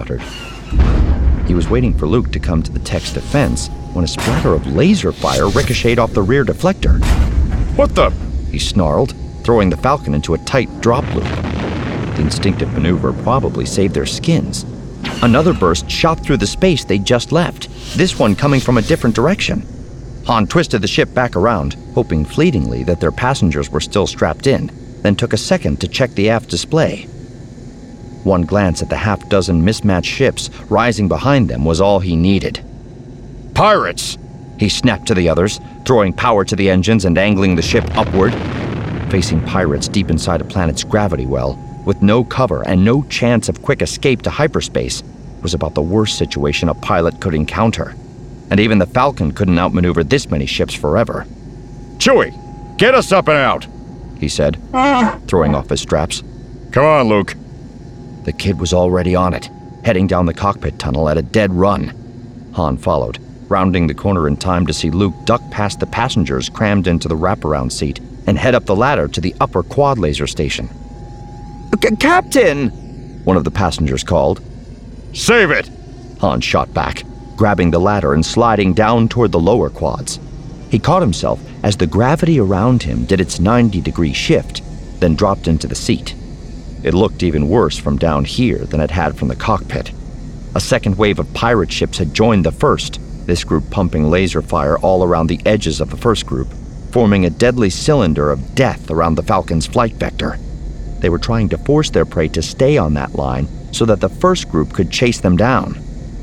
uttered. He was waiting for Luke to come to the tech's defense when a splatter of laser fire ricocheted off the rear deflector. What the? He snarled, throwing the Falcon into a tight drop loop. The instinctive maneuver probably saved their skins. Another burst shot through the space they'd just left, this one coming from a different direction. Han twisted the ship back around, hoping fleetingly that their passengers were still strapped in, then took a second to check the aft display. One glance at the half-dozen mismatched ships rising behind them was all he needed. Pirates! He snapped to the others, throwing power to the engines and angling the ship upward. Facing pirates deep inside a planet's gravity well, with no cover and no chance of quick escape to hyperspace, was about the worst situation a pilot could encounter. And even the Falcon couldn't outmaneuver this many ships forever. Chewie, get us up and out, he said, throwing off his straps. Come on, Luke. The kid was already on it, heading down the cockpit tunnel at a dead run. Han followed, rounding the corner in time to see Luke duck past the passengers crammed into the wraparound seat and head up the ladder to the upper quad laser station. "Captain!" one of the passengers called. Save it! Han shot back, grabbing the ladder and sliding down toward the lower quads. He caught himself as the gravity around him did its 90-degree shift, then dropped into the seat. It looked even worse from down here than it had from the cockpit. A second wave of pirate ships had joined the first, this group pumping laser fire all around the edges of the first group, forming a deadly cylinder of death around the Falcon's flight vector. They were trying to force their prey to stay on that line so that the first group could chase them down.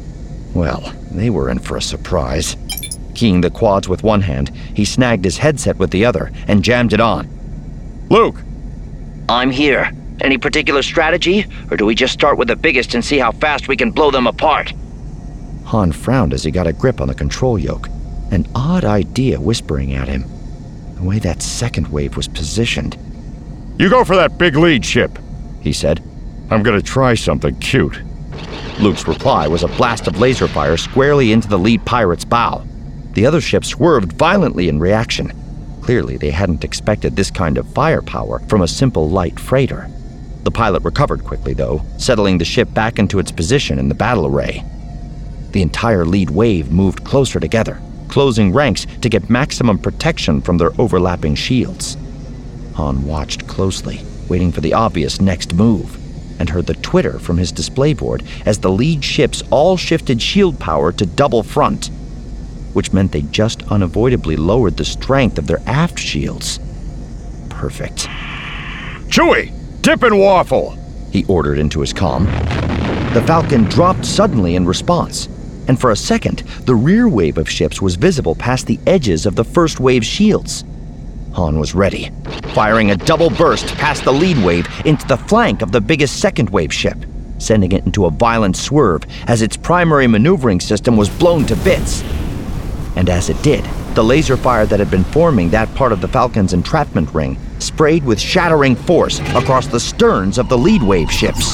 Well, they were in for a surprise. Keying the quads with one hand, he snagged his headset with the other and jammed it on. Luke! I'm here. Any particular strategy, or do we just start with the biggest and see how fast we can blow them apart? Han frowned as he got a grip on the control yoke, an odd idea whispering at him. The way that second wave was positioned. You go for that big lead ship, he said. I'm gonna try something cute. Luke's reply was a blast of laser fire squarely into the lead pirate's bow. The other ship swerved violently in reaction. Clearly, they hadn't expected this kind of firepower from a simple light freighter. The pilot recovered quickly, though, settling the ship back into its position in the battle array. The entire lead wave moved closer together, closing ranks to get maximum protection from their overlapping shields. Han watched closely, waiting for the obvious next move, and heard the twitter from his display board as the lead ships all shifted shield power to double front, which meant they just unavoidably lowered the strength of their aft shields. Perfect. Chewie, dip and waffle, he ordered into his comm. The Falcon dropped suddenly in response, and for a second, the rear wave of ships was visible past the edges of the first wave's shields. Han was ready, firing a double burst past the lead wave into the flank of the biggest second wave ship, sending it into a violent swerve as its primary maneuvering system was blown to bits. And as it did, the laser fire that had been forming that part of the Falcon's entrapment ring sprayed with shattering force across the sterns of the lead wave ships.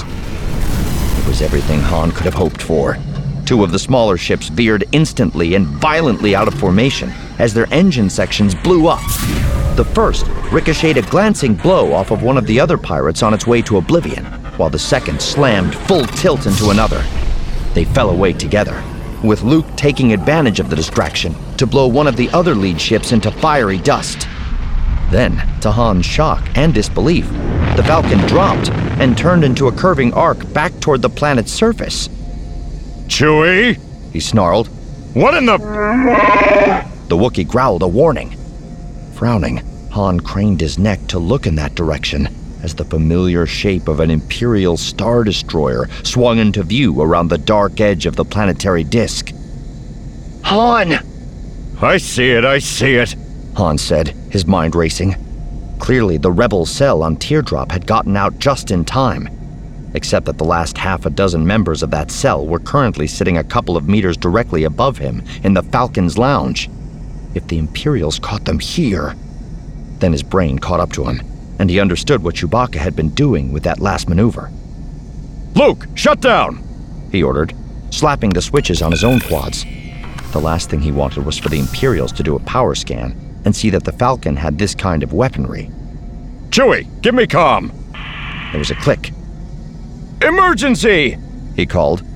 It was everything Han could have hoped for. Two of the smaller ships veered instantly and violently out of formation as their engine sections blew up. The first ricocheted a glancing blow off of one of the other pirates on its way to oblivion, while the second slammed full tilt into another. They fell away together, with Luke taking advantage of the distraction to blow one of the other lead ships into fiery dust. Then, to Han's shock and disbelief, the Falcon dropped and turned into a curving arc back toward the planet's surface. Chewie, he snarled. What in the... The Wookiee growled a warning. Frowning, Han craned his neck to look in that direction as the familiar shape of an Imperial Star Destroyer swung into view around the dark edge of the planetary disk. Han! I see it, Han said, his mind racing. Clearly, the rebel cell on Teardrop had gotten out just in time, except that the last half a dozen members of that cell were currently sitting a couple of meters directly above him in the Falcon's lounge. If the Imperials caught them here... Then his brain caught up to him, and he understood what Chewbacca had been doing with that last maneuver. Luke, shut down, he ordered, slapping the switches on his own quads. The last thing he wanted was for the Imperials to do a power scan and see that the Falcon had this kind of weaponry. Chewie, give me comm. There was a click. Emergency, he called,